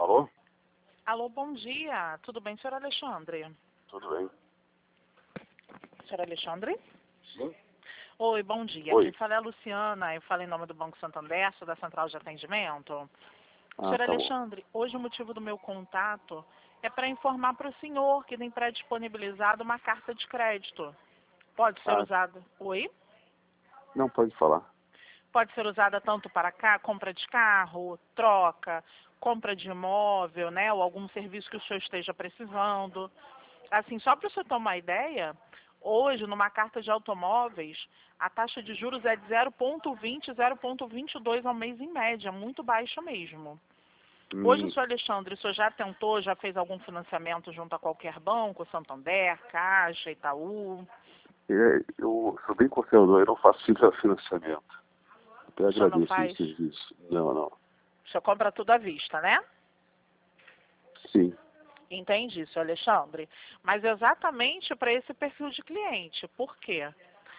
Alô? Alô, bom dia. Tudo bem, senhor Alexandre? Tudo bem? Senhor Alexandre? Sim. Oi, bom dia. Oi. Quem fala é a Luciana. Eu falo em nome do Banco Santander, sou da Central de Atendimento. Senhor Tá bom. Alexandre, hoje o motivo do meu contato é para informar para o senhor que tem pré-disponibilizado uma carta de crédito. Pode ser usada... Oi? Não, pode falar. Pode ser usada tanto para compra de carro, troca, compra de imóvel, né? Ou algum serviço que o senhor esteja precisando. Assim, só para o senhor tomar uma ideia, hoje, numa carta de automóveis, a taxa de juros é de 0,20, 0,22 ao mês em média, muito baixa mesmo. Hoje, o senhor Alexandre, o senhor já tentou, já fez algum financiamento junto a qualquer banco, Santander, Caixa, Itaú? Eu sou bem conservador, eu não faço financiamento. Até O senhor não agradeço faz? o serviço. Não. O senhor compra tudo à vista, né? Sim. Entendi, senhor Alexandre. Mas exatamente para esse perfil de cliente. Por quê?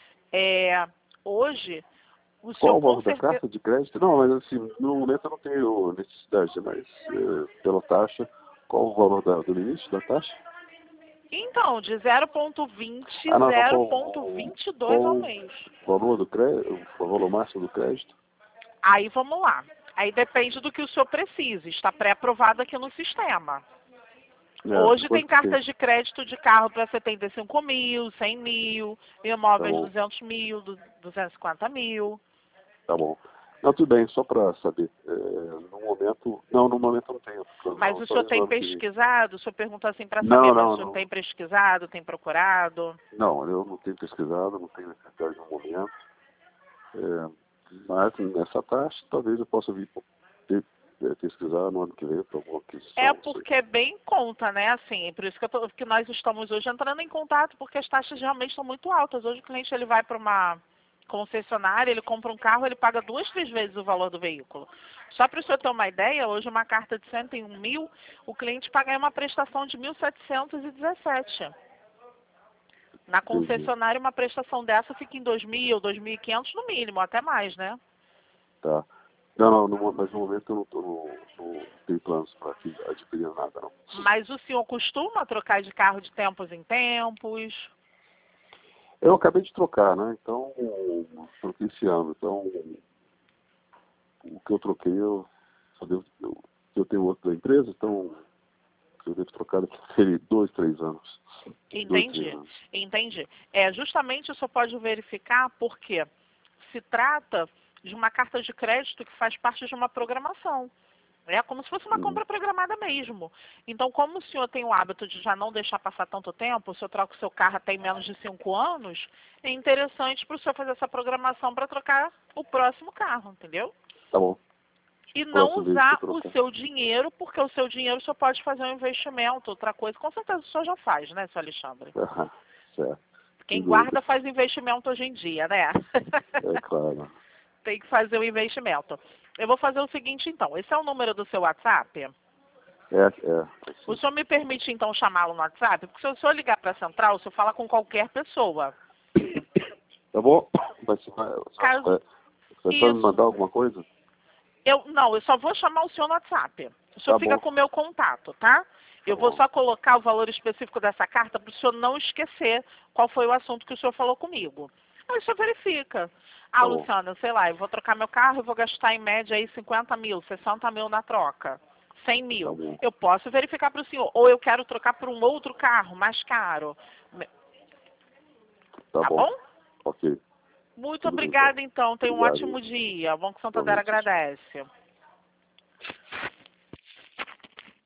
Hoje, o Qual senhor o com valor da certeza... carta de crédito? Não, mas assim, no momento eu não tenho necessidade, mas pela taxa, qual o valor do limite da taxa? Então, de 0,20, Não, 0,22 ao mês. o valor do crédito, o valor máximo do crédito? Aí vamos lá. Aí depende do que o senhor precisa. Está pré-aprovado aqui no sistema. Hoje tem Quanto que tem? cartas de crédito de carro para 75 mil, 100 mil, Tá imóveis bom, 200 mil, 250 mil. tá bom. Não, tudo bem, só para saber. No momento eu não tenho. Mas Não, o só senhor tem ano que vem. pesquisado? O senhor perguntou assim para saber, mas o senhor tem pesquisado, tem procurado? Não, eu não tenho pesquisado, não tenho necessidade no momento. Mas nessa taxa, talvez eu possa vir pesquisar no ano que vem para alguma aquisição. É Não sei. porque é bem em conta, né? Assim, por isso que nós estamos hoje entrando em contato, porque as taxas realmente estão muito altas. Hoje o cliente ele vai para uma concessionária, ele compra um carro, ele paga 2, 3 vezes o valor do veículo. Só para o senhor ter uma ideia, hoje uma carta de 101 mil, o cliente paga aí uma prestação de 1.717. Na Entendi. concessionária, uma prestação dessa fica em 2.000, 2.500 no mínimo, até mais, né? Tá. Não, mas no momento eu não tenho planos para adquirir nada, não. Mas o senhor costuma trocar de carro de tempos em tempos? Eu acabei de trocar, né? Então, troquei esse ano. Então, o que eu troquei, eu tenho outro da empresa, então eu devo trocar daqui 2, 3 anos. 2, 3 Entendi, anos. entendi. Justamente o senhor pode verificar porque se trata de uma carta de crédito que faz parte de uma programação. É como se fosse uma compra programada mesmo. Então, como o senhor tem o hábito de já não deixar passar tanto tempo, o senhor troca o seu carro até em menos de 5 anos, é interessante para o senhor fazer essa programação para trocar o próximo carro, entendeu? Tá bom. E não Próxima vez que eu usar o trocar. seu dinheiro, porque o seu dinheiro o senhor pode fazer um investimento, outra coisa. Com certeza o senhor já faz, né, seu Alexandre? Certo. Sem Quem dúvida. guarda faz investimento hoje em dia, né? É claro. Tem que fazer o investimento. Eu vou fazer o seguinte, então. Esse é o número do seu WhatsApp? O Assim. senhor me permite, então, chamá-lo no WhatsApp? Porque se o senhor ligar para a central, o senhor fala com qualquer pessoa. Tá bom? Caso... Vai só me Isso. mandar alguma coisa? Não, eu só vou chamar o senhor no WhatsApp. O senhor Tá fica bom. com o meu contato, tá? Tá Eu vou bom. só colocar o valor específico dessa carta para o senhor não esquecer qual foi o assunto que o senhor falou comigo. Aí o senhor verifica. Ah, Tá bom. Luciana, sei lá, eu vou trocar meu carro e vou gastar em média aí 50 mil, 60 mil na troca. 100 Tá mil. bom. Eu posso verificar para o senhor. Ou eu quero trocar por um outro carro mais caro. Tá Tá bom. bom? Ok. Muito Tudo bem, então. obrigada, então. Tenha um Obrigado. ótimo dia. O Banco Santander Igualmente. agradece.